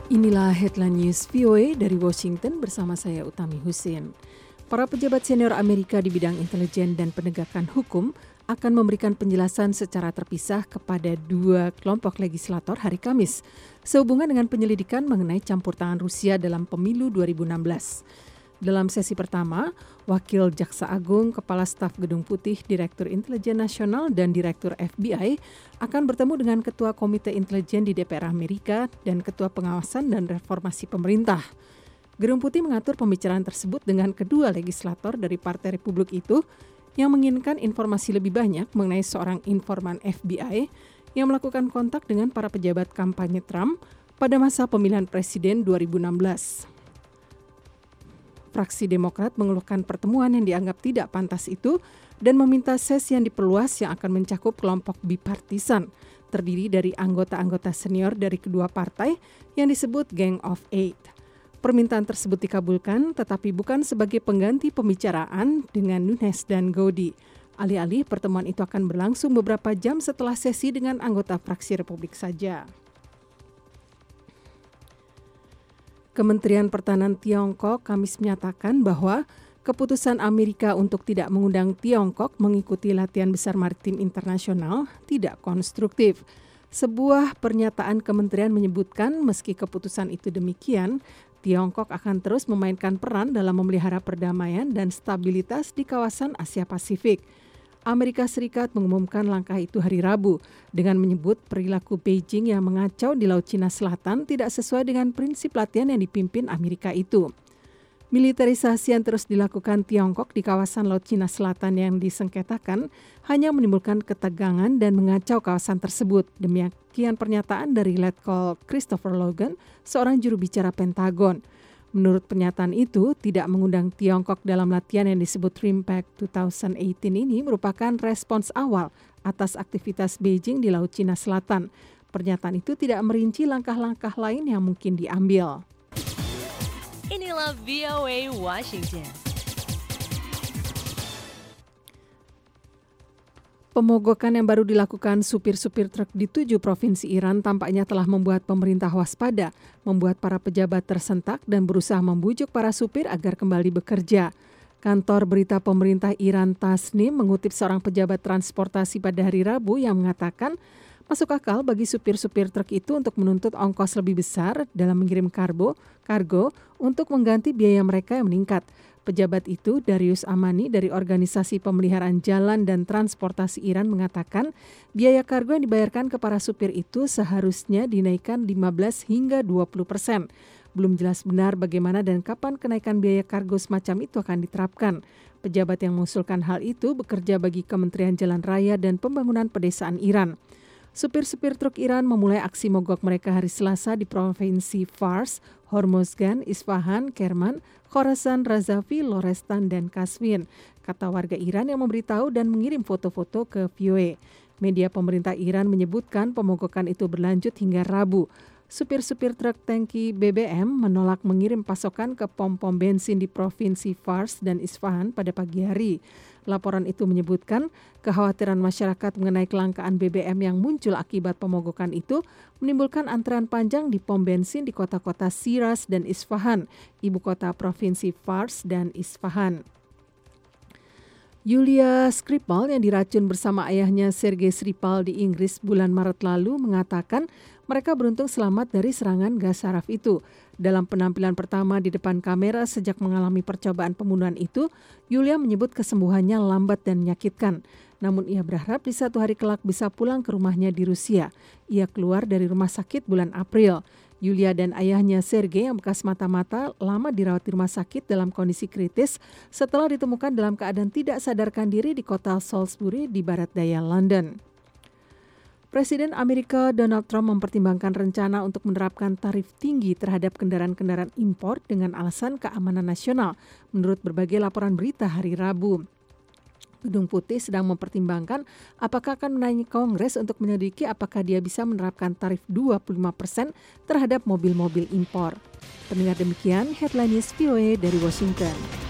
Inilah headline news VOA dari Washington bersama saya Utami Husin. Para pejabat senior Amerika di bidang intelijen dan penegakan hukum akan memberikan penjelasan secara terpisah kepada dua kelompok legislator hari Kamis sehubungan dengan penyelidikan mengenai campur tangan Rusia dalam pemilu 2016. Dalam sesi pertama, Wakil Jaksa Agung, Kepala Staf Gedung Putih, Direktur Intelijen Nasional, dan Direktur FBI akan bertemu dengan Ketua Komite Intelijen di DPR Amerika dan Ketua Pengawasan dan Reformasi Pemerintah. Gedung Putih mengatur pembicaraan tersebut dengan kedua legislator dari Partai Republik itu yang menginginkan informasi lebih banyak mengenai seorang informan FBI yang melakukan kontak dengan para pejabat kampanye Trump pada masa pemilihan presiden 2016. Fraksi Demokrat mengeluhkan pertemuan yang dianggap tidak pantas itu dan meminta sesi yang diperluas yang akan mencakup kelompok bipartisan, terdiri dari anggota-anggota senior dari kedua partai yang disebut Gang of Eight. Permintaan tersebut dikabulkan tetapi bukan sebagai pengganti pembicaraan dengan Nunes dan Gowdy. Alih-alih pertemuan itu akan berlangsung beberapa jam setelah sesi dengan anggota fraksi Republik saja. Kementerian Pertahanan Tiongkok Kamis menyatakan bahwa keputusan Amerika untuk tidak mengundang Tiongkok mengikuti latihan besar maritim internasional tidak konstruktif. Sebuah pernyataan kementerian menyebutkan meski keputusan itu demikian, Tiongkok akan terus memainkan peran dalam memelihara perdamaian dan stabilitas di kawasan Asia Pasifik. Amerika Serikat mengumumkan langkah itu hari Rabu dengan menyebut perilaku Beijing yang mengacau di Laut Cina Selatan tidak sesuai dengan prinsip latihan yang dipimpin Amerika itu. Militerisasi yang terus dilakukan Tiongkok di kawasan Laut Cina Selatan yang disengketakan hanya menimbulkan ketegangan dan mengacau kawasan tersebut. Demikian pernyataan dari Letkol Christopher Logan, seorang juru bicara Pentagon. Menurut pernyataan itu, tidak mengundang Tiongkok dalam latihan yang disebut RIMPAC 2018 ini merupakan respons awal atas aktivitas Beijing di Laut Cina Selatan. Pernyataan itu tidak merinci langkah-langkah lain yang mungkin diambil. Inilah VOA Washington. Pemogokan yang baru dilakukan supir-supir truk di 7 provinsi Iran tampaknya telah membuat pemerintah waspada, membuat para pejabat tersentak dan berusaha membujuk para supir agar kembali bekerja. Kantor berita pemerintah Iran Tasnim mengutip seorang pejabat transportasi pada hari Rabu yang mengatakan masuk akal bagi supir-supir truk itu untuk menuntut ongkos lebih besar dalam mengirim kargo untuk mengganti biaya mereka yang meningkat. Pejabat itu, Darius Amani dari Organisasi Pemeliharaan Jalan dan Transportasi Iran mengatakan biaya kargo yang dibayarkan ke para supir itu seharusnya dinaikkan 15 hingga 20%. Belum jelas benar bagaimana dan kapan kenaikan biaya kargo semacam itu akan diterapkan. Pejabat yang mengusulkan hal itu bekerja bagi Kementerian Jalan Raya dan Pembangunan Pedesaan Iran. Supir-supir truk Iran memulai aksi mogok mereka hari Selasa di Provinsi Fars, Hormozgan, Isfahan, Kerman, Khorasan, Razavi, Lorestan, dan Kasvin, kata warga Iran yang memberitahu dan mengirim foto-foto ke VOA. Media pemerintah Iran menyebutkan pemogokan itu berlanjut hingga Rabu. Supir-supir truk tangki BBM menolak mengirim pasokan ke pom-pom bensin di Provinsi Fars dan Isfahan pada pagi hari. Laporan itu menyebutkan kekhawatiran masyarakat mengenai kelangkaan BBM yang muncul akibat pemogokan itu menimbulkan antrean panjang di pom bensin di kota-kota Shiraz dan Isfahan, ibu kota Provinsi Fars dan Isfahan. Yulia Skripal yang diracun bersama ayahnya Sergei Skripal di Inggris bulan Maret lalu mengatakan mereka beruntung selamat dari serangan gas saraf itu. Dalam penampilan pertama di depan kamera sejak mengalami percobaan pembunuhan itu, Yulia menyebut kesembuhannya lambat dan menyakitkan. Namun ia berharap di satu hari kelak bisa pulang ke rumahnya di Rusia. Ia keluar dari rumah sakit bulan April. Yulia dan ayahnya Sergei yang bekas mata-mata lama dirawat di rumah sakit dalam kondisi kritis setelah ditemukan dalam keadaan tidak sadarkan diri di kota Salisbury di barat daya London. Presiden Amerika Donald Trump mempertimbangkan rencana untuk menerapkan tarif tinggi terhadap kendaraan-kendaraan impor dengan alasan keamanan nasional, menurut berbagai laporan berita hari Rabu. Gedung Putih sedang mempertimbangkan apakah akan menanyai Kongres untuk menyelidiki apakah dia bisa menerapkan tarif 25% terhadap mobil-mobil impor. Pendengar demikian, Headline News VOA dari Washington.